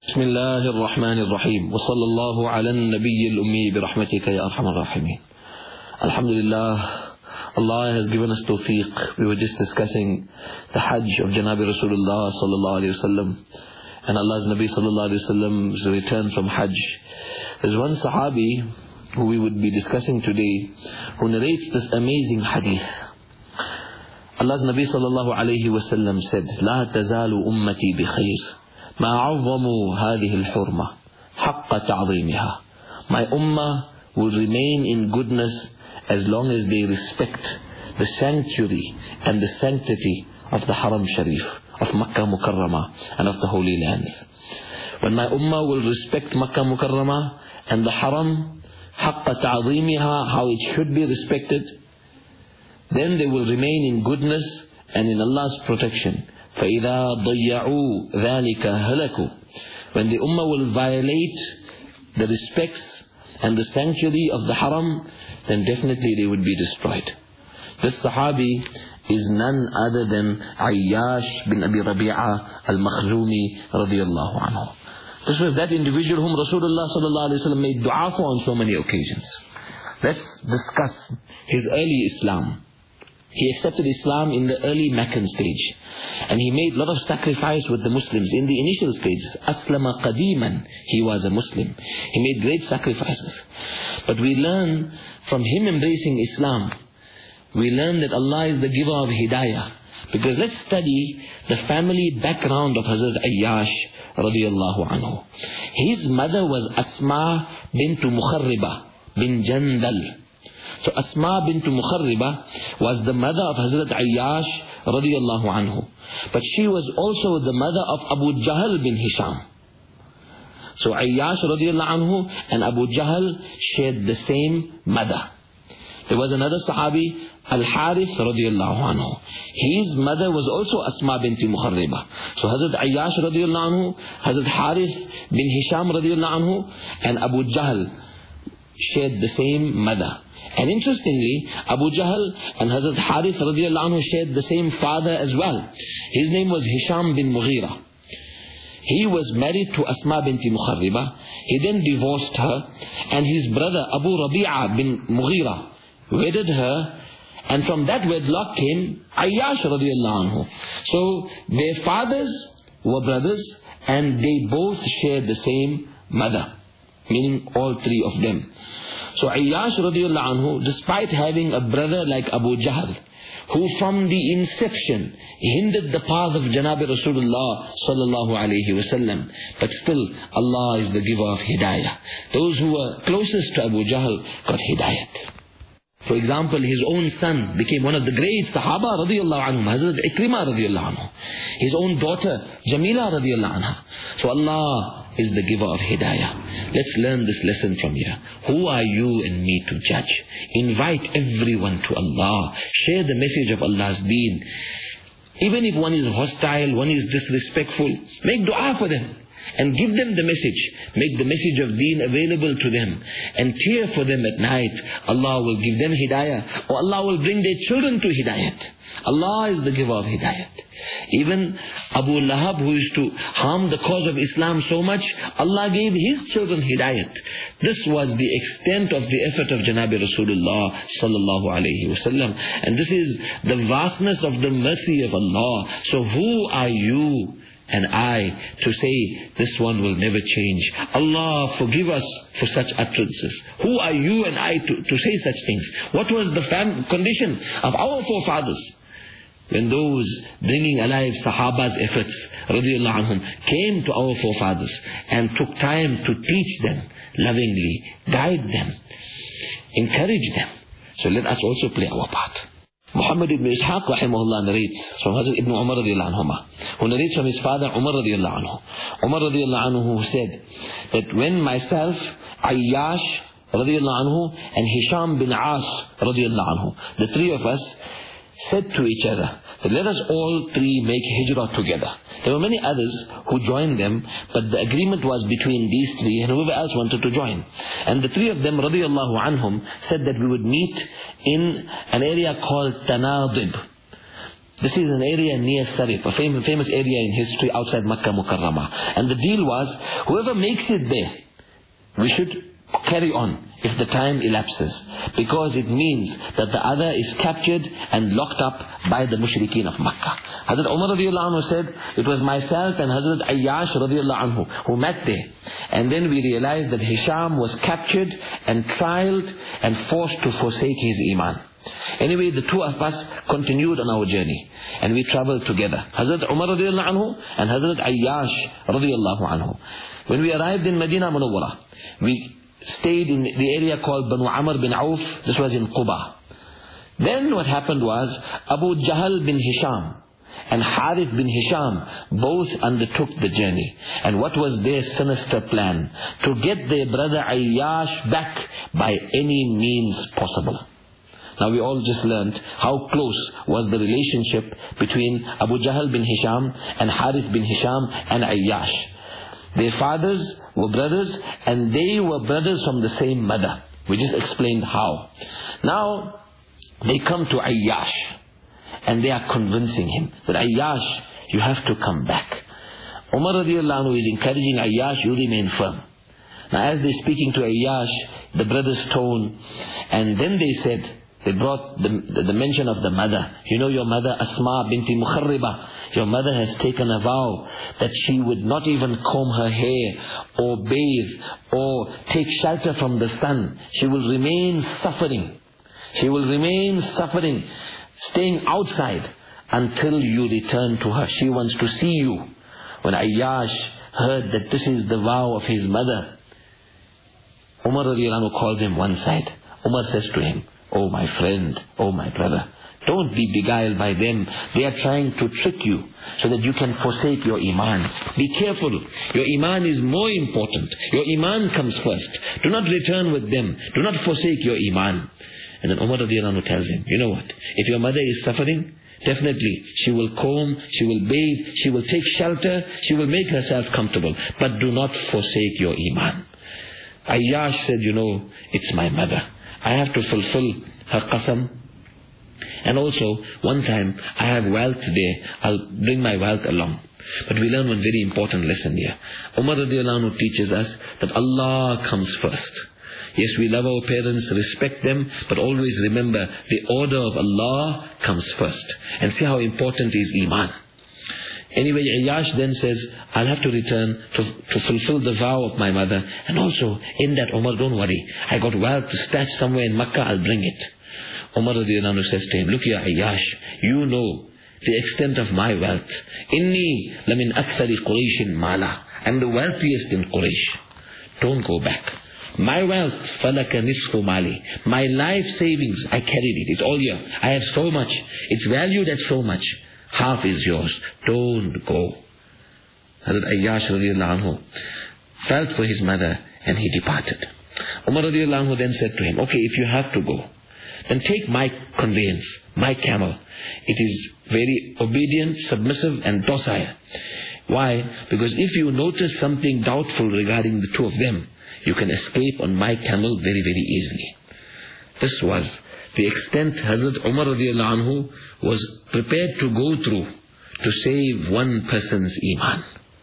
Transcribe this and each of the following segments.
بسم الله الرحمن الرحيم وصلى الله على النبي الأمي برحمتك يا أرحم الراحمين. Alhamdulillah, Allah has given us tawfiq. We were just discussing the Hajj of Janabi Rasulullah sallallahu alayhi wasallam and Allah's Nabi sallallahu alayhi wasallam's return from Hajj. There's one Sahabi who we would be discussing today who narrates this amazing hadith. Allah's Nabi sallallahu alayhi wasallam said, لا تزال أمتي بخير ما عظموا هذه الحرمة حق تعظيمها. My ummah will remain in goodness as long as they respect the sanctuary and the sanctity of the Haram Sharif, of Makkah Mukarramah and of the Holy Lands. When my ummah will respect Makkah Mukarramah and the Haram, حق تعظيمها, how it should be respected, then they will remain in goodness and in Allah's protection. فَإِذَا ضَيَّعُوا ذَلِكَ هَلَكُوا. When the ummah will violate the respects and the sanctuary of the Haram, then definitely they would be destroyed. This Sahabi is none other than Ayyash bin Abi Rabi'a al-Makhzumi radiyallahu anhu. This was that individual whom Rasulullah sallallahu alayhi wa sallam made dua for on so many occasions. Let's discuss his early Islam. He accepted Islam in the early Meccan stage. And he made a lot of sacrifice with the Muslims. In the initial stages, Aslama Qadiman, he was a Muslim. He made great sacrifices. But we learn from him embracing Islam, we learn that Allah is the giver of Hidayah. Because let's study the family background of Hazrat Ayyash radiyallahu anhu. His mother was Asma bint Mukharriba bin Jandal. So Asma bint Mukharriba was the mother of Hazrat Ayyash radiyallahu anhu. But she was also the mother of Abu Jahl bin Hisham. So Ayyash radiyallahu anhu and Abu Jahl shared the same mother. There was another Sahabi, Al-Harith radiyallahu anhu. His mother was also Asma bint Mukharriba. So Hazrat Ayyash radiyallahu anhu, Hazrat Harith bin Hisham radiyallahu anhu and Abu Jahl shared the same mother. And interestingly, Abu Jahl and Hazrat Harith radiyallahu anhu shared the same father as well. His name was Hisham bin Mughira. He was married to Asma binti Mukharriba. He then divorced her, and his brother Abu Rabi'a bin Mughira wedded her, and from that wedlock came Ayyash radiyallahu anhu. So their fathers were brothers, and they both shared the same mother, meaning all three of them. So Ayyash radiyallahu anhu, despite having a brother like Abu Jahl, who from the inception hindered the path of Janabi Rasulullah sallallahu alayhi wasallam, but still Allah is the giver of Hidayah. Those who were closest to Abu Jahl got Hidayat. For example, his own son became one of the great Sahaba radiyallahu anhum, Hazrat Ikrimah radiyallahu anhu. His own daughter, Jamila radiyallahu anha. So Allah is the giver of Hidayah. Let's learn this lesson from here. Who are you and me to judge? Invite everyone to Allah. Share the message of Allah's deen. Even if one is hostile, one is disrespectful, make dua for them. And give them the message. Make the message of deen available to them. And cheer for them at night. Allah will give them Hidayah. Or Allah will bring their children to Hidayat. Allah is the giver of Hidayat. Even Abu Lahab, who used to harm the cause of Islam so much, Allah gave his children Hidayat. This was the extent of the effort of Janabi Rasulullah sallallahu alayhi wasallam. And this is the vastness of the mercy of Allah. So who are you and I to say this one will never change? Allah forgive us for such utterances. Who are you and I to say such things? What was the condition of our forefathers when those bringing alive Sahaba's efforts radiyallahu anhum came to our forefathers and took time to teach them lovingly, guide them, encourage them? So let us also play our part. Muhammad ibn Ishaq rahimahullah narrates from Hazrat ibn Umar radiyallahu anhu, who narrates from his father Umar radiyallahu anhu. Umar radiyallahu anhu who said that when myself, Ayyash radiyallahu anhu and Hisham bin As radiyallahu anhu, the three of us said to each other that let us all three make hijrah together. There were many others who joined them, but the agreement was between these three and whoever else wanted to join. And the three of them radiyallahu anhum said that we would meet in an area called Tanadib. This is an area near Sarif, a famous area in history outside Makkah Mukarramah. And the deal was, whoever makes it there, we should carry on if the time elapses, because it means that the other is captured and locked up by the mushrikeen of Makkah. Hazrat Umar radiallahu anhu said, it was myself and Hazrat Ayyash radiallahu anhu who met there. And then we realized that Hisham was captured and trialed and forced to forsake his iman. Anyway, the two of us continued on our journey and we traveled together, Hazrat Umar radiallahu anhu and Hazrat Ayyash radiallahu anhu. When we arrived in Medina Munawwara, we stayed in the area called Banu Amr bin Auf. This was in Quba. Then what happened was, Abu Jahl bin Hisham and Harith bin Hisham both undertook the journey. And what was their sinister plan? To get their brother Ayyash back by any means possible. Now we all just learned how close was the relationship between Abu Jahl bin Hisham and Harith bin Hisham and Ayyash. Their fathers were brothers and they were brothers from the same mother. We just explained how. Now they come to Ayyash and they are convincing him that Ayyash, you have to come back. Umar radiallahu anhu is encouraging Ayyash, you remain firm. Now as they're speaking to Ayyash, the brothers tone, and then they said, they brought the mention of the mother. You know, your mother Asma binti Mukharriba, your mother has taken a vow that she would not even comb her hair or bathe or take shelter from the sun. She will remain suffering. She will remain suffering, staying outside until you return to her. She wants to see you. When Ayyash heard that this is the vow of his mother, Umar radiallahu anhu calls him one side. Umar says to him, oh my friend, oh my brother, don't be beguiled by them. They are trying to trick you so that you can forsake your iman. Be careful. Your iman is more important. Your iman comes first. Do not return with them. Do not forsake your iman. And then Umar radiallahu anhu tells him, you know what? If your mother is suffering, definitely she will comb, she will bathe, she will take shelter, she will make herself comfortable. But do not forsake your iman. Ayyash said, you know, it's my mother. I have to fulfill her qasam. And also, one time, I have wealth there. I'll bring my wealth along. But we learn one very important lesson here. Umar radiallahu anhu teaches us that Allah comes first. Yes, we love our parents, respect them, but always remember the order of Allah comes first. And see how important is iman. Anyway, Ayyash then says, I'll have to return to fulfill the vow of my mother. And also, in that, Umar, don't worry. I got wealth to stash somewhere in Makkah, I'll bring it. Umar radiallahu anhu says to him, look here Ayyash, you know the extent of my wealth. Inni lamin akthari Qurayshin mala. I'm the wealthiest in Quraysh. Don't go back. My wealth, falaka nisfu mali. My life savings, I carried it. It's all here. I have so much. It's valued at so much. Half is yours. Don't go. Hazrat Ayyash radiallahu anhu felt for his mother and he departed. Umar radiallahu anhu then said to him, okay, if you have to go, then take my conveyance, my camel. It is very obedient, submissive and docile. Why? Because if you notice something doubtful regarding the two of them, you can escape on my camel very, very easily. This was the extent Hazrat Umar radiallahu anhu was prepared to go through to save one person's iman.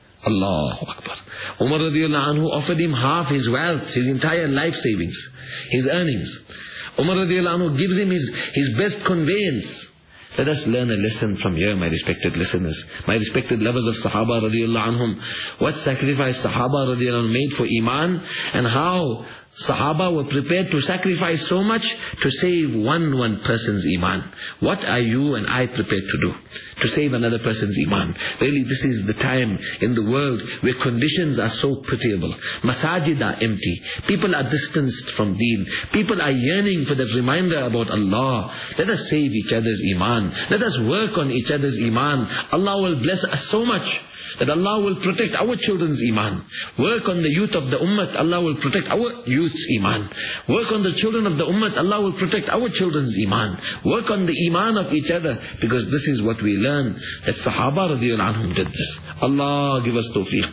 Allahu Akbar. Umar radiallahu anhu offered him half his wealth, his entire life savings, his earnings. Umar radiallahu anhu gives him his best conveyance. Let us learn a lesson from here, my respected listeners, my respected lovers of Sahaba radiallahu anhum. What sacrifice Sahaba radiallahu anhum made for iman, and how Sahaba were prepared to sacrifice so much to save one person's iman. What are you and I prepared to do to save another person's iman? Really, this is the time in the world where conditions are so pitiable. Masajid are empty. People are distanced from deen. People are yearning for that reminder about Allah. Let us save each other's iman. Let us work on each other's iman. Allah will bless us so much that Allah will protect our children's iman. Work on the youth of the ummah, Allah will protect our youth's iman. Work on the children of the ummah, Allah will protect our children's iman. Work on the iman of each other, because this is what we learn, that Sahaba radiallahu anhum did this. Allah give us tawfiq.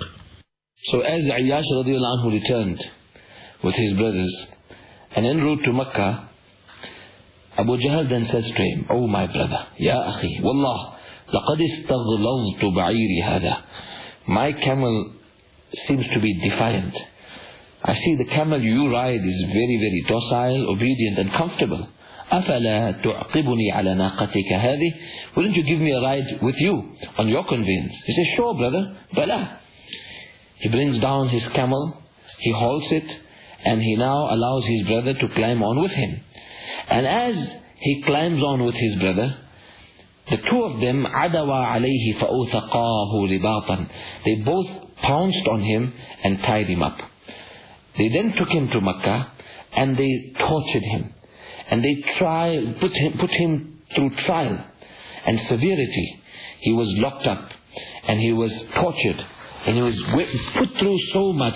So as Ayyash radiallahu anhu returned with his brothers, and en route to Makkah, Abu Jahl then says to him, oh my brother, Ya akhi, Wallah, لَقَدْ اسْتَغْلَظْتُ بَعِيرِي هَذَا. My camel seems to be defiant. I see the camel you ride is very, very docile, obedient and comfortable. أَفَلَا تُعْقِبُنِي عَلَى نَاقَتِكَ هَذِهِ. Wouldn't you give me a ride with you on your conveyance? He says, sure brother, Bala. He brings down his camel, he halts it, and he now allows his brother to climb on with him. And as he climbs on with his brother, the two of them, عَدَوَا عَلَيْهِ فَأَوْثَقَاهُ رِبَاطًا. They both pounced on him and tied him up. They then took him to Makkah and they tortured him. And they put him through trial and severity. He was locked up and he was tortured and he was put through so much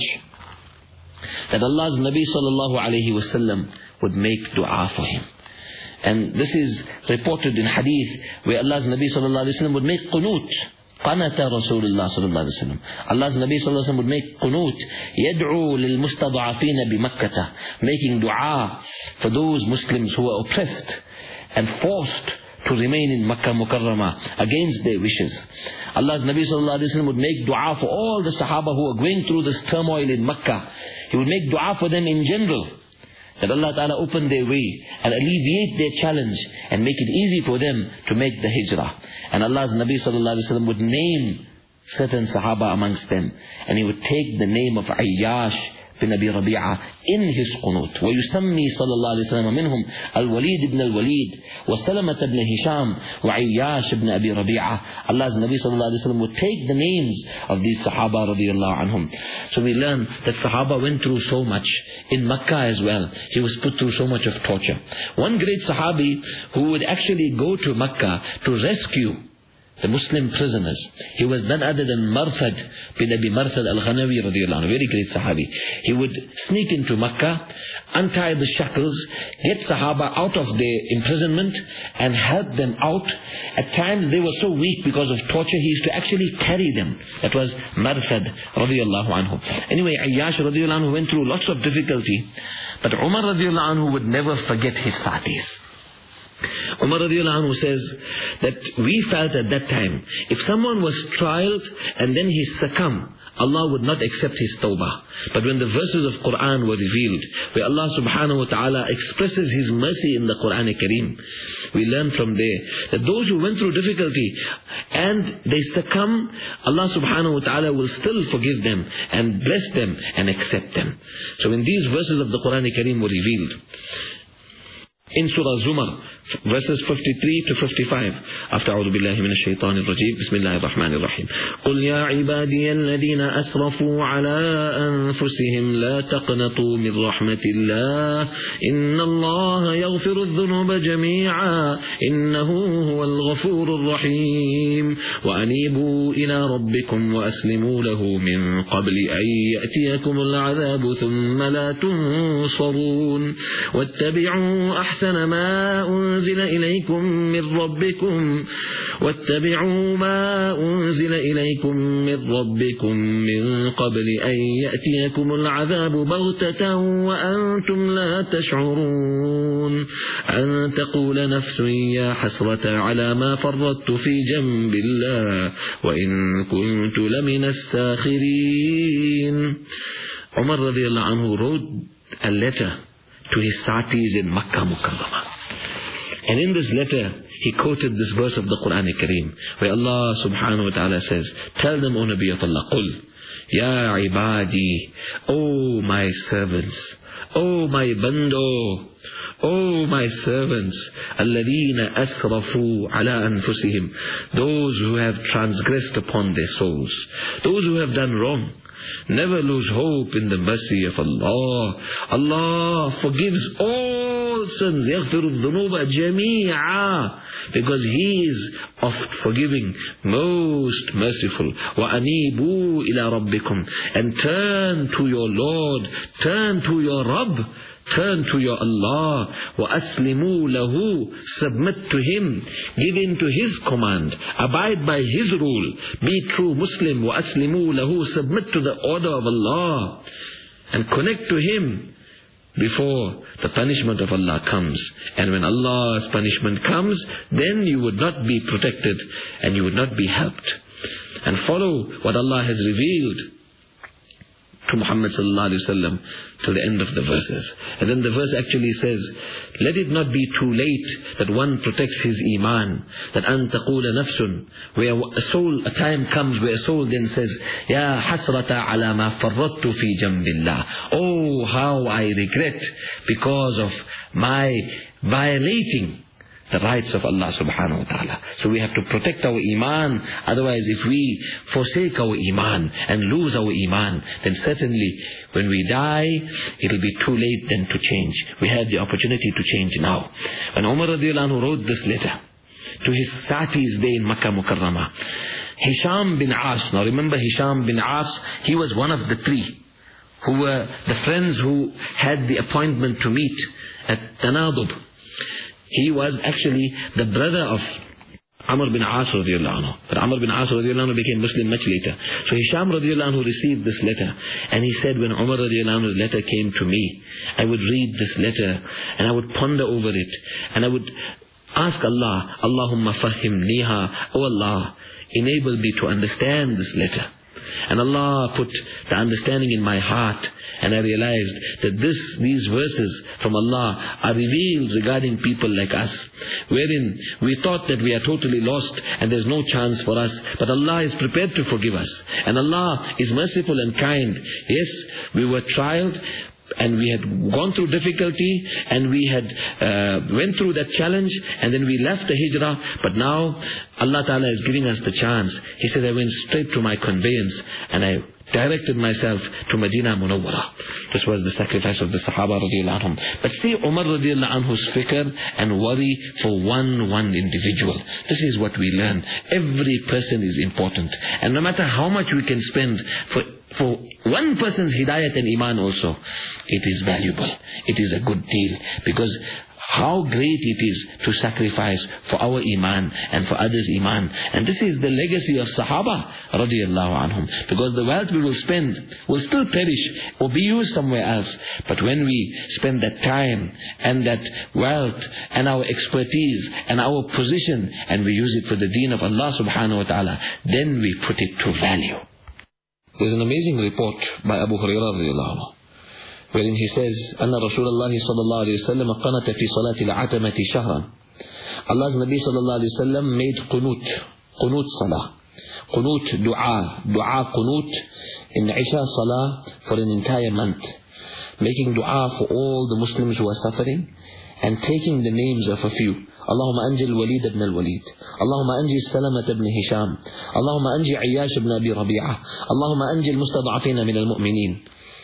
that Allah's Nabi sallallahu alayhi wasallam would make dua for him. And this is reported in hadith where Allah's Nabi sallallahu alayhi wasallam would make qunut. قنت رسول الله صلى الله عليه وسلم. Allah's Nabi sallallahu alayhi wasallam would make qunut, يدعو للمستضعفين بمكة, making dua for those Muslims who were oppressed and forced to remain in Makkah Mukarramah against their wishes. Allah's Nabi sallallahu alayhi wasallam would make dua for all the Sahaba who were going through this turmoil in Makkah. He would make dua for them in general, that Allah Ta'ala open their way and alleviate their challenge and make it easy for them to make the hijrah. And Allah's Nabi sallallahu alayhi wasallam would name certain Sahaba amongst them, and he would take the name of Ayyash bin Abi Rabi'ah in his qunut. وَيُسَمِّي صلى الله عليه وسلم منهم الوليد بن الوليد وسلمة بن هشام وعياش بن أبي ربيعة. Allah's Nabi sallallahu alayhi wasallam would take the names of these Sahaba radiyallahu anhum. So we learn that Sahaba went through so much. In Makkah as well, he was put through so much of torture. One great Sahabi who would actually go to Makkah to rescue the Muslim prisoners, he was none other than Marthad bin Abi Marthad al-Ghanawi radiyallahu anhu, very great Sahabi. He would sneak into Makkah, untie the shackles, get Sahaba out of their imprisonment and help them out. At times they were so weak because of torture, he used to actually carry them. That was Marthad radiyallahu anhu. Anyway, Ayyash radiyallahu anhu went through lots of difficulty, but Umar radiyallahu anhu would never forget his satis. Umar radiallahu anhu says that we felt at that time, if someone was trialed and then he succumbed, Allah would not accept his tawbah. But when the verses of Quran were revealed, where Allah subhanahu wa ta'ala expresses his mercy in the Quran Kareem, we learn from there that those who went through difficulty and they succumb, Allah subhanahu wa ta'ala will still forgive them and bless them and accept them. So when these verses of the Quran Kareem were revealed, in Surah Zumar, verses 53 to 55, after أعوذ بالله من الشيطان الرجيم, بسم الله الرحمن الرحيم. قل يا عبادي الذين أسرفوا على أنفسهم لا تقنطوا من رحمة الله إن الله يغفر الذنوب جميعا إنه هو الغفور الرحيم وأنيبوا إلى ربكم وأسلموا له من قبل أن يأتيكم العذاب ثم لا تنصرون واتبعوا أحسن ما أنزل إليكم من ربكم من قبل أن يأتيكم العذاب بغتة وأنتم لا تشعرون أن تقول نفس يا حسرة على ما فرطت في جنب الله وإن كنت لمن الساخرين. Umar radiallahu anhu wrote a letter to his satis in Makkah Mukarramah. And in this letter, he quoted this verse of the Quran Kareem, where Allah subhanahu wa ta'ala says, tell them, O Nabi of Allah, قُلْ يَا عِبَادِي, O my servants, O my bando, O my servants, الَّذِينَ أَسْرَفُوا عَلَىٰ أَنفُسِهِمْ, those who have transgressed upon their souls, those who have done wrong. Never lose hope in the mercy of Allah. Allah forgives all sins. يَغْفِرُ الذُّنُوبَ جَمِيعًا, because He is oft forgiving, most merciful. وَأَنِيبُوا إِلَىٰ رَبِّكُمْ, and turn to your Lord, turn to your Rabb, turn to your Allah. وَأَسْلِمُوا لَهُ, submit to Him, give in to His command, abide by His rule, be true Muslim. وَأَسْلِمُوا لَهُ, submit to the order of Allah and connect to Him. before the punishment of Allah comes. And when Allah's punishment comes, then you would not be protected and you would not be helped. And follow what Allah has revealed to Muhammad sallallahu alaihi wasallam till the end of the verses. And then the verse actually says, let it not be too late that one protects his iman, that an taqula nafsun, where a time comes where a soul then says, ya hasrata ala ma farrattu fi jambillah, oh how I regret because of my violating the rights of Allah subhanahu wa ta'ala. So we have to protect our iman. Otherwise, if we forsake our iman and lose our iman, then certainly when we die, it'll be too late then to change. We have the opportunity to change now. When Umar radiallahu anhu wrote this letter to his Satis there in Makkah Mukarramah, Hisham bin As, now remember Hisham bin As, he was one of the three who were the friends who had the appointment to meet at Tanadub. He was actually the brother of Amr bin As radiallahu anhu. But Amr bin As radiallahu anhu became Muslim much later. So Hisham radiallahu anhu received this letter. And he said, when Umar radiallahu anhu's letter came to me, I would read this letter and I would ponder over it. And I would ask Allah, Allahumma fahimniha, oh Allah, enable me to understand this letter. And Allah put the understanding in my heart, and I realized that these verses from Allah are revealed regarding people like us, wherein we thought that we are totally lost and there's no chance for us, but Allah is prepared to forgive us, and Allah is merciful and kind. Yes, we were trialed, and we had gone through difficulty, and we had went through that challenge, and then we left the hijrah, but now Allah Ta'ala is giving us the chance. He said, I went straight to my conveyance, and I directed myself to Medina Munawwara. This was the sacrifice of the Sahaba radiallahu anhum. But see Umar radiallahu anhu's fikr and worry for one individual. This is what we learn. Every person is important. And no matter how much we can spend for one person's hidayat and iman also, it is valuable. It is a good deal. Because how great it is to sacrifice for our iman and for others' iman. And this is the legacy of Sahaba radiallahu anhum. Because the wealth we will spend will still perish or be used somewhere else. But when we spend that time and that wealth and our expertise and our position, and we use it for the deen of Allah subhanahu wa ta'ala, then we put it to value. There's an amazing report by Abu Hurairah radiallahu anhu, wherein he says, Anna Rasulullah sallallahu alayhi wa sallam qanata fi salati al-atamati shahran. Allah's Nabi sallallahu alayhi wa sallam made qunut salah. Qunut, dua qunut in Isha salah for an entire month. Making dua for all the Muslims who are suffering, and taking the names of a few. Allahumma anji al-Walid ibn al-Walid. Allahumma anji Salamat ibn Hisham. Allahumma anji Ayyash ibn Abi Rabi'ah. Allahumma anji al-mustad'afina min al-mu'minin.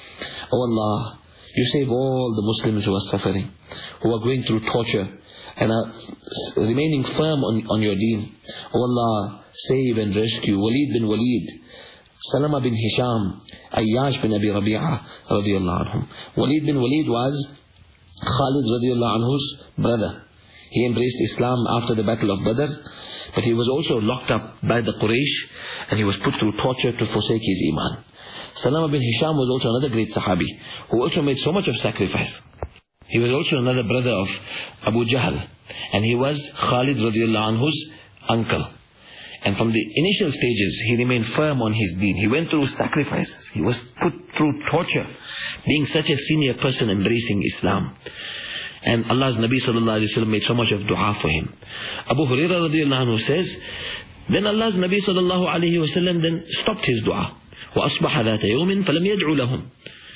Oh Allah, you save all the Muslims who are suffering, who are going through torture, and are remaining firm on your deen. Oh Allah, save and rescue Walid bin Walid, Salama bin Hisham, Ayyash bin Abi Rabi'ah radiallahu anhum. Walid bin Walid was Khalid radiallahu anhu's brother. He embraced Islam after the battle of Badr, but he was also locked up by the Quraysh, and he was put through torture to forsake his iman. Salama bin Hisham was also another great Sahabi, who also made so much of sacrifice. He was also another brother of Abu Jahl, and he was Khalid radiallahu anhu's uncle. And from the initial stages, he remained firm on his deen. He went through sacrifices. He was put through torture, being such a senior person embracing Islam. And Allah's Nabi sallallahu alayhi wa sallam made so much of dua for him. Abu Hurairah radiallahu anhu says, then Allah's Nabi sallallahu alayhi wa sallam then stopped his dua. وَأَصْبَحَ ذَاتَ يَوْمٍ فَلَمْ يَدْعُ لَهُمْ.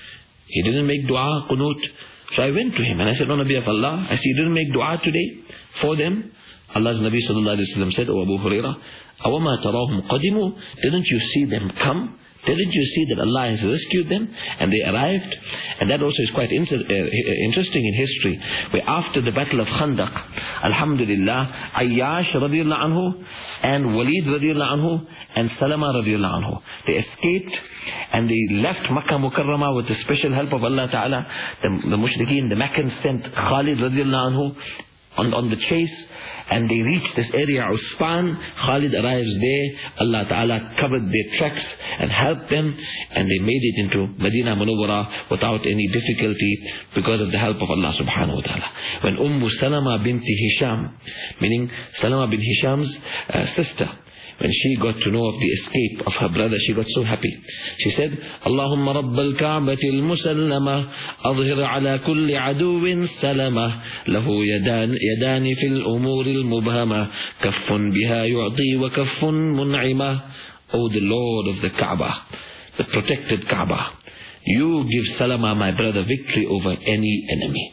He didn't make dua, qunut. So I went to him and I said, O Nabi of Allah, I see you didn't make dua today for them. Allah's Nabi sallallahu alayhi wa sallam said, O Abu Hurairah, أَوَمَا تَرَاهُمْ قَدِمُوا. Didn't you see them come? Didn't you see that Allah has rescued them and they arrived? And that also is quite interesting in history, where after the battle of Khandaq, alhamdulillah, Ayyash radiallahu anhu and Walid radiallahu anhu and Salama radiallahu anhu, they escaped and they left Makkah Mukarramah with the special help of Allah Ta'ala. The Mushrikeen, the Meccans, sent Khalid radiallahu anhu on the chase, and they reach this area, Usfan. Khalid arrives there. Allah Ta'ala covered their tracks and helped them, and they made it into Medina Munawwara without any difficulty because of the help of Allah Subhanahu wa Ta'ala. When Salama binti Hisham, meaning Salama bin Hisham's sister, when she got to know of the escape of her brother, she got so happy. She said, Allahumma rabbal ka'batil musallama, adhir ala kulli aduwin salama, lahu yadani fil umuril mubhama, kaffun biha yu'ti wa kaffun mun'ima. O the Lord of the Kaaba, the protected Kaaba, you give Salama, my brother, victory over any enemy.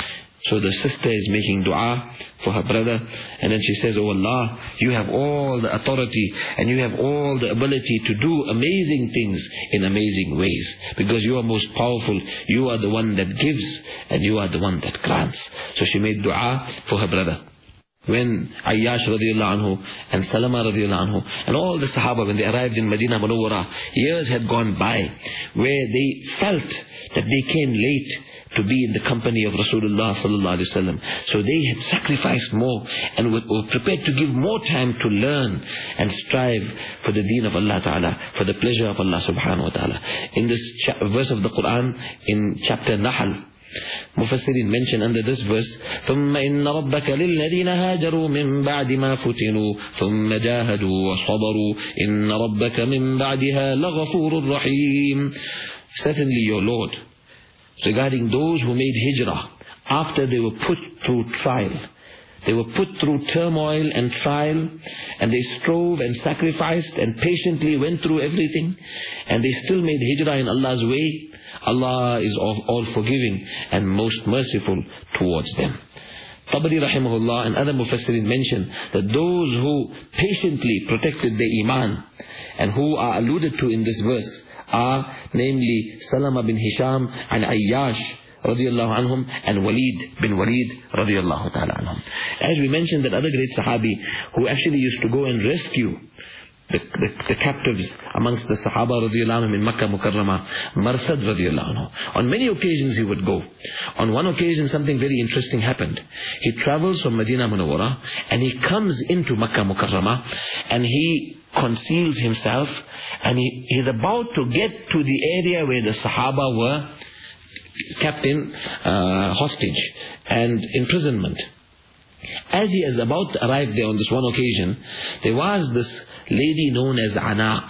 So the sister is making dua for her brother, and then she says, Oh Allah, you have all the authority and you have all the ability to do amazing things in amazing ways, because you are most powerful. You are the one that gives and you are the one that grants. So she made dua for her brother. When Ayyash radiallahu anhu and Salama radiallahu anhu and all the Sahaba, when they arrived in Medina Munawwara, years had gone by where they felt that they came late to be in the company of Rasulullah sallallahu alaihi wasallam. So they had sacrificed more and were prepared to give more time to learn and strive for the deen of Allah Ta'ala, for the pleasure of Allah subhanahu wa ta'ala. In this verse of the Quran, in chapter Nahl, Mufassirin mention under this verse, ثُمَّ إِنَّ رَبَّكَ لِلَّذِينَ هَاجَرُوا مِن بَعْدِ مَا فُتِنُوا ثُمَّ جَاهَدُوا وَصَبَرُوا إِنَّ رَبَّكَ مِن بَعْدِهَا لَغَفُورٌ رَحِيمٌ. Certainly your Lord, regarding those who made hijrah after they were put through trial. They were put through turmoil and trial, and they strove and sacrificed and patiently went through everything, and they still made hijrah in Allah's way. Allah is all forgiving and most merciful towards them. Tabari rahimahullah and other mufassirin mention that those who patiently protected their iman and who are alluded to in this verse are namely Salama bin Hisham and Ayyash radiallahu anhum and Walid bin Walid radiallahu ta'ala anhum. As we mentioned, that other great Sahabi who actually used to go and rescue the captives amongst the Sahaba radiallahu anhum in Makkah Mukarramah, Marsad radiallahu anhu. On many occasions he would go. On one occasion something very interesting happened. He travels from Medina Munawwara and he comes into Makkah Mukarramah and he conceals himself, and he's about to get to the area where the Sahaba were kept in hostage and imprisonment. As he is about to arrive there on this one occasion, there was this lady known as Anaq,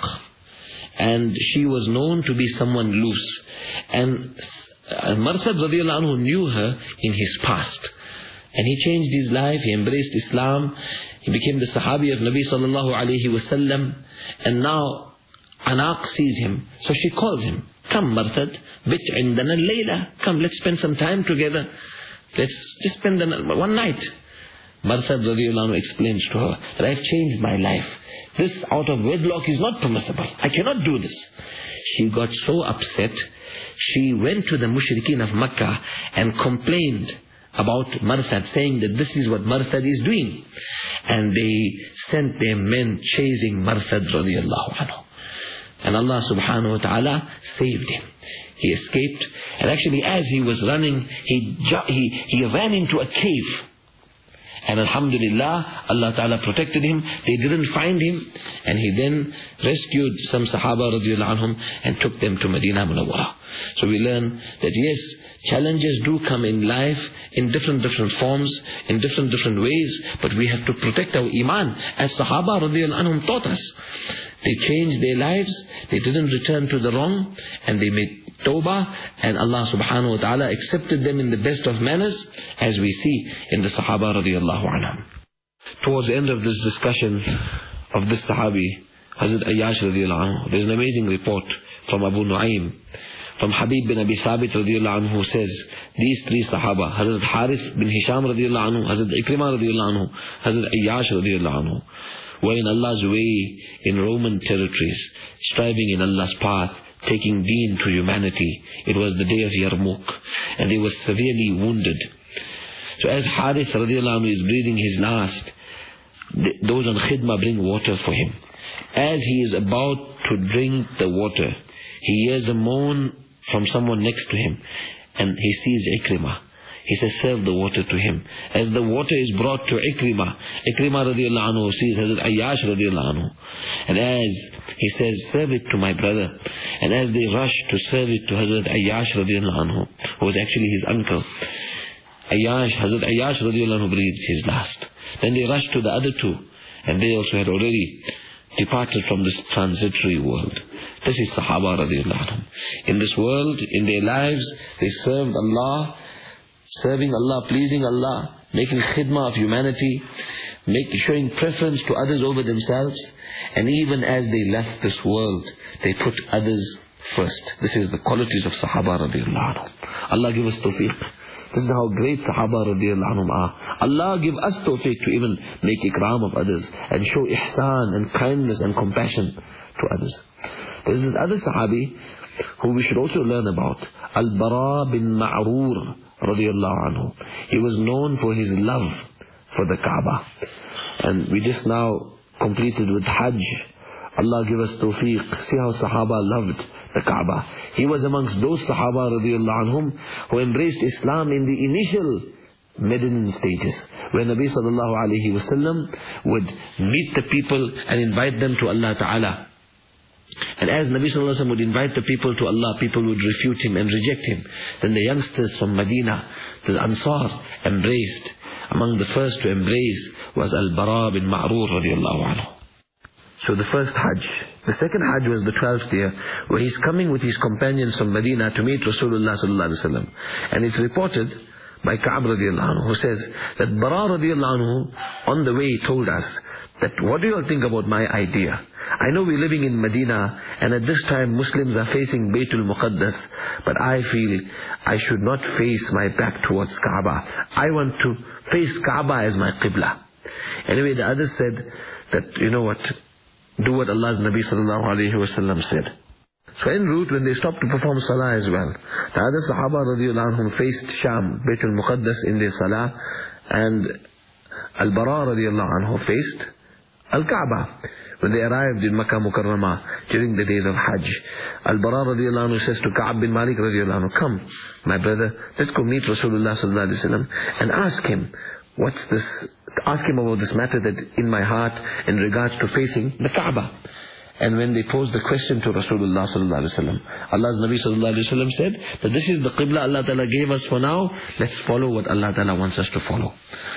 and she was known to be someone loose, and Marsad radiallahu anhu knew her in his past, and he changed his life. He embraced Islam. He became the Sahabi of Nabi sallallahu alayhi wasallam, and now Anaq sees him, so she calls him, come Marsad, bit indana layla, come, let's spend some time together, let's just spend one night. Marsad radiallahu anhu explains to her that I've changed my life. This out of wedlock is not permissible. I cannot do this. She got so upset, she went to the mushrikeen of Makkah and complained about Marsad, saying that this is what Marsad is doing. And they sent their men chasing Marsad radiallahu anhu. And Allah subhanahu wa ta'ala saved him. He escaped, and actually as he was running, he ran into a cave. And alhamdulillah, Allah Ta'ala protected him. They didn't find him. And he then rescued some Sahaba radiallahu anhum and took them to Medina Munawwara. So we learn that yes, challenges do come in life in different forms, in different ways. But we have to protect our iman, as Sahaba radiallahu anhum taught us. They changed their lives. They didn't return to the wrong. And they made tawbah, and Allah subhanahu wa ta'ala accepted them in the best of manners, as we see in the Sahaba radiallahu anhum. Towards the end of this discussion of this Sahabi, Hazrat Ayyash radiallahu anhu, there's an amazing report from Abu Nu'aym, from Habib bin Abi Thabit radiallahu anhu, who says, these three Sahaba, Hazrat Harith bin Hisham radiallahu anhu, Hazrat Ikrimah radiallahu anhu, Hazrat Ayyash radiallahu anhu, were in Allah's way in Roman territories, striving in Allah's path, taking deen to humanity. It was the day of Yarmouk, and they were severely wounded. So as Harith radiallahu anhu is breathing his last, those on khidmah bring water for him. As he is about to drink the water, he hears a moan from someone next to him, and he sees Ikrimah. He says, serve the water to him. As the water is brought to Ikrimah radiallahu anhu sees Hazrat Ayyash radiallahu anhu. And as he says, serve it to my brother. And as they rush to serve it to Hazrat Ayyash radiallahu anhu, who was actually his uncle, Hazrat Ayyash radiallahu anhu breathed his last. Then they rushed to the other two, and they also had already departed from this transitory world. This is Sahaba radiallahu anhu. In this world, in their lives, they served Allah, serving Allah, pleasing Allah, making khidmah of humanity, showing preference to others over themselves. And even as they left this world, they put others first. This is the qualities of Sahaba radiallahu anhu. Allah give us tawfiq. This is how great Sahaba radiallahu anhum are. Allah give us tawfiq to even make ikram of others and show ihsan and kindness and compassion to others. There is this other Sahabi who we should also learn about. Al-Bara bin Ma'rur radiallahu anhu. He was known for his love for the Kaaba. And we just now completed with Hajj. Allah give us tawfiq. See how Sahaba loved the Kaaba. He was amongst those Sahaba radiallahu anhum who embraced Islam in the initial Medinan stages, where Nabi sallallahu alayhi wasallam would meet the people and invite them to Allah Ta'ala. And as Nabi sallallahu alayhi wasallam would invite the people to Allah, people would refute him and reject him. Then the youngsters from Medina, the Ansar, embraced. Among the first to embrace was Al-Bara bin Ma'rur radiallahu anhu. So the first Hajj. The second Hajj was the 12th year, where he's coming with his companions from Medina to meet Rasulullah sallallahu alaihi wasallam. And it's reported by Ka'ab radiallahu anhu, who says that Bara radiallahu anhu, on the way he told us that, what do you all think about my idea? I know we're living in Medina, and at this time Muslims are facing Baytul Muqaddas, but I feel I should not face my back towards Kaaba. I want to face Kaaba as my Qibla. Anyway, the others said that, you know what, do what Allah's Nabi sallallahu alayhi wasallam said. So en route, when they stopped to perform salah as well, the other Sahaba radiallahu anhum faced Sham, Baytul Muqaddas in their salah, and Al-Bara radiallahu anhu faced Al-Kaaba. When they arrived in Makkah Mukarramah during the days of Hajj, Al-Bara radiallahu anhu says to Ka'ab bin Malik radiallahu anhu, come, my brother, let's go meet Rasulullah sallallahu alayhi wasallam and ask him, what's this? Ask him about this matter that's in my heart in regards to facing the Kaaba. And when they posed the question to Rasulullah sallallahu alaihi wasallam, Allah's Nabi sallallahu alaihi wasallam said that this is the Qibla Allah Ta'ala gave us for now. Let's follow what Allah Ta'ala wants us to follow.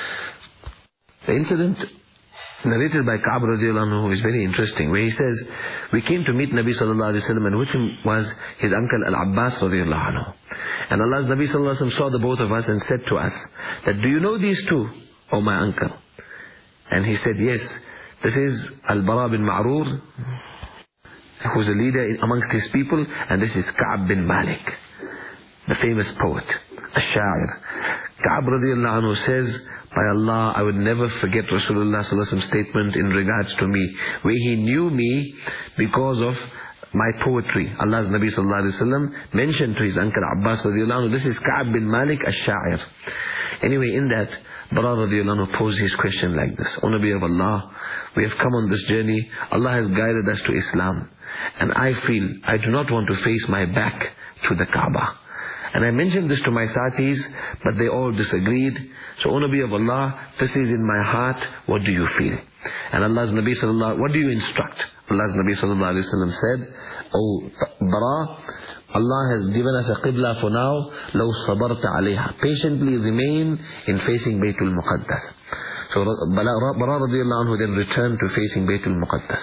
The incident narrated by Ka'ab radiallahu anhu is very interesting, where he says, we came to meet Nabi sallallahu alaihi wasallam, and with him was his uncle Al-Abbas radiallahu anhu. And Allah's Nabi sallallahu alaihi wasallam saw the both of us and said to us that, do you know these two, O my uncle? And he said, yes, this is Al-Bara bin Ma'rur, who's a leader amongst his people, and this is Ka'ab bin Malik, the famous poet, Ash-Sha'ir. Ka'ab radiallahu anhu says, by Allah, I would never forget Rasulullah sallallahu alaihi wasallam's statement in regards to me, where he knew me because of my poetry. Allah's Nabi sallallahu alaihi wasallam mentioned to his uncle Abbas radiallahu anhu, this is Ka'ab bin Malik Ash-Sha'ir. Anyway, in that, Bara radiallahu anhu posed his question like this: O Nabi of Allah, we have come on this journey. Allah has guided us to Islam, and I feel I do not want to face my back to the Kaaba. And I mentioned this to my satis, but they all disagreed. So, O Nabi of Allah, this is in my heart, what do you feel? And Allah's Nabi sallallahu, what do you instruct? Allah's Nabi sallallahu alayhi wa sallam said, O Bara, Allah has given us a Qibla for now, لَوْ صَبَرْتَ عَلَيْهَا. Patiently remain in facing Baytul Muqaddas. So Bara radiallahu anhu then returned to facing Baytul Muqaddas.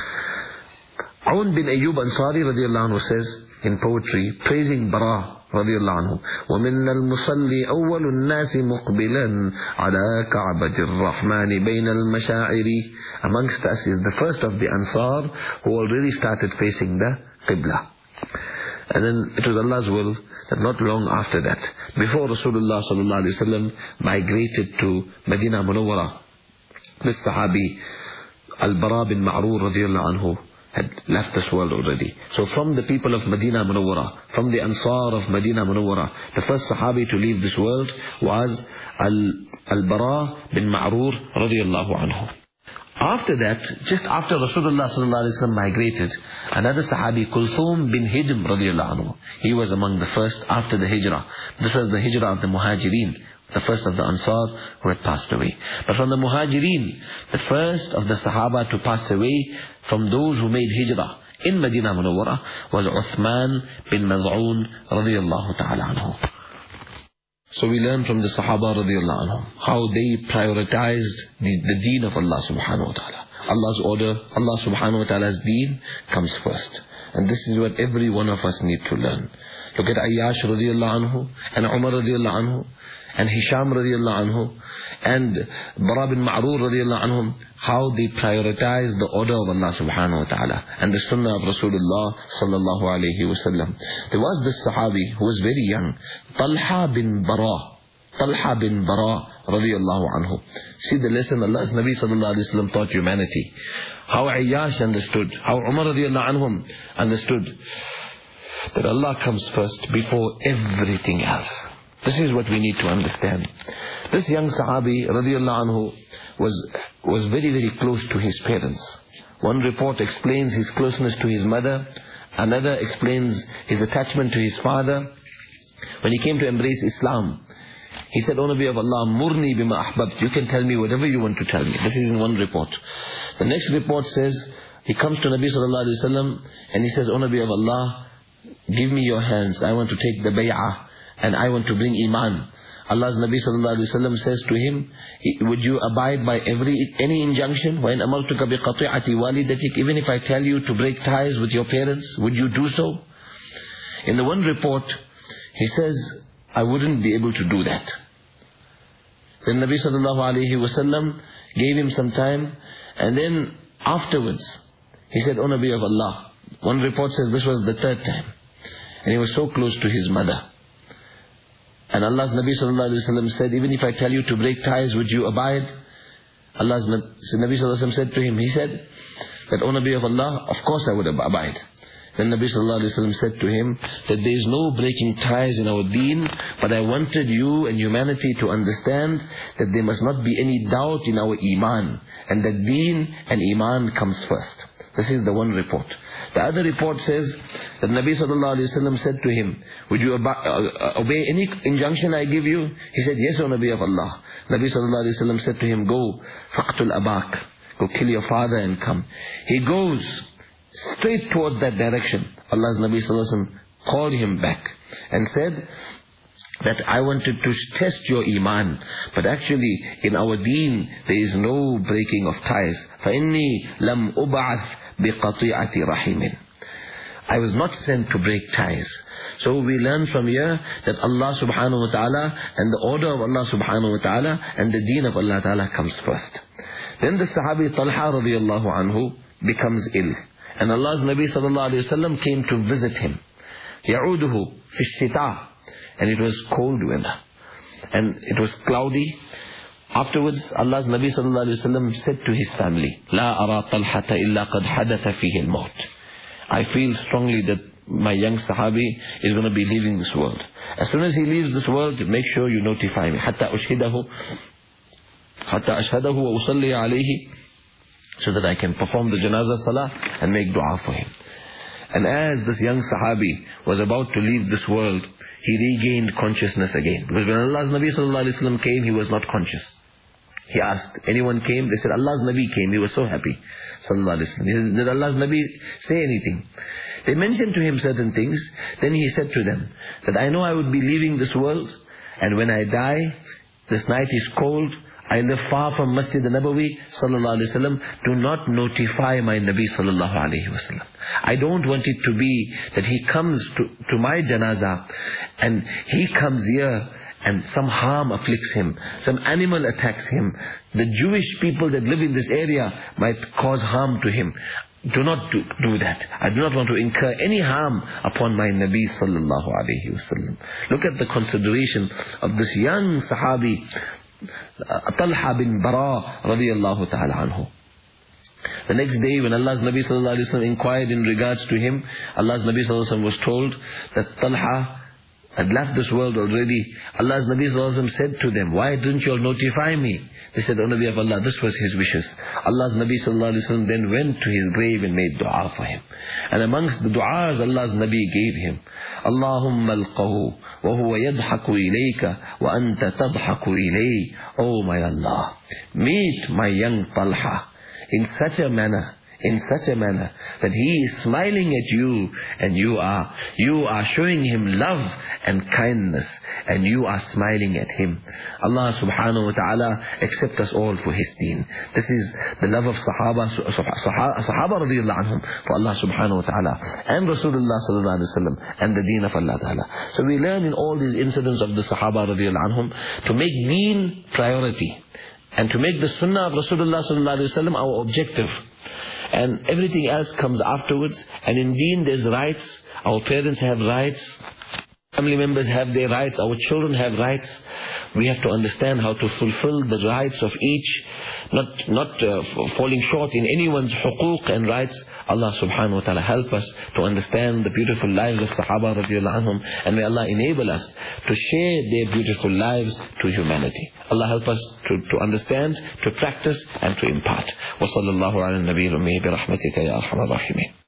Aun bin Ayyub Ansari radiallahu anhu says in poetry, praising Bara radiallahu anhu, وَمِنَّ الْمُصَلِّي أَوَّلُ النَّاسِ مُقْبِلًا عَلَى كَعْبَةِ الرَّحْمَنِ بَيْنَ الْمَشَاعِرِ. Amongst us is the first of the Ansar who already started facing the Qibla. And then it was Allah's will that not long after that, before Rasulullah sallallahu alaihi wasallam migrated to Medina Munawwara, this Sahabi Al-Bara bin Ma'rur radiallahu anhu had left this world already. So from the people of Medina Munawwara, from the Ansar of Medina Munawwara, the first Sahabi to leave this world was Al-Bara bin Ma'rur radiallahu anhu. After that, just after Rasulullah sallallahu alaihi wasallam migrated, another Sahabi, Kulthum bin Hidm radiallahu anhu, he was among the first after the Hijrah. This was the Hijrah of the Muhajirin, the first of the Ansar who had passed away. But from the Muhajirin, the first of the Sahaba to pass away from those who made Hijrah in Medina Munawwara was Uthman bin Maz'un radiallahu ta'ala anhu. So we learn from the Sahaba radiallahu anhum how they prioritized the deen of Allah subhanahu wa ta'ala. Allah's order, Allah subhanahu wa ta'ala's deen comes first. And this is what every one of us need to learn. Look at Ayyash radiallahu anhu, and Umar radiallahu anhu, and Hisham radiallahu anhu, and Bara bin Ma'rur radiallahu anhum, how they prioritize the order of Allah subhanahu wa ta'ala and the sunnah of Rasulullah sallallahu alayhi wa sallam. There was this Sahabi who was very young, Talha bin Bara radiallahu anhu. See the lesson Allah's Nabi sallallahu alayhi wa sallam taught humanity. How Ayyash understood, how Umar radiallahu anhum understood that Allah comes first before everything else. This is what we need to understand. This young Sahabi radiallahu anhu was very, very close to his parents. One report explains his closeness to his mother. Another explains his attachment to his father. When he came to embrace Islam, he said, O Nabi of Allah, murni bima ahbabt. You can tell me whatever you want to tell me. This is in one report. The next report says, he comes to Nabi sallallahu alayhi wa sallam and he says, O Nabi of Allah, give me your hands. I want to take the bay'ah and I want to bring iman. Allah's Nabi sallallahu alayhi wa sallam says to him, would you abide by any injunction? وَإِنْ أَمَرْتُكَ بِقَطِعَةِ وَالِدَتِكَ. Even if I tell you to break ties with your parents, would you do so? In the one report, he says, I wouldn't be able to do that. Then Nabi sallallahu alayhi wa sallam gave him some time, and then afterwards, he said, O Nabi of Allah. One report says this was the third time. And he was so close to his mother. And Allah's Nabi sallallahu alayhi wa sallam said, even if I tell you to break ties, would you abide? Allah's Nabi sallallahu alayhi wa sallam said to him, he said, that, O Nabi of Allah, of course I would abide. Then Nabi sallallahu alayhi wa sallam said to him, that there is no breaking ties in our deen, but I wanted you and humanity to understand that there must not be any doubt in our iman, and that deen and iman comes first. This is the one report. The other report says that Nabi sallallahu alayhi wa sallam said to him, would you obey any injunction I give you? He said, yes, O Nabi of Allah. Nabi sallallahu alayhi wa sallam said to him, go, faqtul abak, go kill your father and come. He goes straight towards that direction. Allah's Nabi sallallahu alayhi wa sallam called him back and said that I wanted to test your iman, but actually in our deen there is no breaking of ties. فَإِنِّي لَمْ أُبْعَثْ بِقَطِيعَةِ رَحِمٍ. I was not sent to break ties. So we learn from here that Allah subhanahu wa ta'ala and the order of Allah subhanahu wa ta'ala and the deen of Allah ta'ala comes first. Then the Sahabi Talha radiallahu anhu becomes ill. And Allah's Nabi sallallahu alayhi wa sallam came to visit him. يَعُودُهُ فِي الشِّتَاءِ. And it was cold weather. And it was cloudy. Afterwards, Allah's Nabi sallallahu alayhi wa sallam said to his family, لا أرى طلحة إلا قد حدث فيه الموت. I feel strongly that my young Sahabi is going to be leaving this world. As soon as he leaves this world, make sure you notify me. حتى أشهده وأصلي عليه, so that I can perform the janazah salah and make dua for him. And as this young Sahabi was about to leave this world, he regained consciousness again. Because when Allah's Nabi sallallahu alayhi wa sallam came, he was not conscious. He asked, anyone came? They said, Allah's Nabi came. He was so happy. Sallallahu alayhi wa sallam. He said, did Allah's Nabi say anything? They mentioned to him certain things. Then he said to them, that I know I would be leaving this world, and when I die, this night is cold, I live far from Masjid al-Nabawi sallallahu alayhi wa sallam. Do not notify my Nabi sallallahu alayhi wa sallam. I don't want it to be that he comes to my janazah and he comes here and some harm afflicts him, some animal attacks him. The Jewish people that live in this area might cause harm to him. Do not do that. I do not want to incur any harm upon my Nabi sallallahu alayhi wa sallam. Look at the consideration of this young Sahabi, Talha bin Bara radiyallahu ta'ala anhu. The next day when Allah's Nabi sallallahu alayhi wa sallam inquired in regards to him, Allah's Nabi sallallahu alayhi wa sallam was told that Talha had left this world already. Allah's Nabi sallallahu alaihi wasallam said to them, why didn't you all notify me? They said, O Nabi of Allah, this was his wishes. Allah's Nabi sallallahu alaihi wasallam then went to his grave and made dua for him. And amongst the du'as Allah's Nabi gave him, Allahumma alqahu wa huwa yadhaku ilayka wa anta tadhaku ilayhi. Oh my Allah, meet my young Talha in such a manner that he is smiling at you, and you are showing him love and kindness, and you are smiling at him. Allah subhanahu wa ta'ala accept us all for his deen. This is the love of Sahaba radiyallahu anhum for Allah subhanahu wa ta'ala, and Rasulullah sallallahu alaihi wasallam, and the deen of Allah ta'ala. So we learn in all these incidents of the Sahaba radiyallahu anhum to make deen priority, and to make the sunnah of Rasulullah sallallahu alaihi wasallam our objective. And everything else comes afterwards. And in deen there's rights. Our parents have rights. Family members have their rights. Our children have rights. We have to understand how to fulfill the rights of each, not falling short in anyone's huquq and rights. Allah subhanahu wa ta'ala help us to understand the beautiful lives of Sahaba radiallahu anhum, and may Allah enable us to share their beautiful lives to humanity. Allah help us to understand, to practice, and to impart. Wa sallallahu ala nabiyyil ummi bi rahmatika ya arhamar rahimin.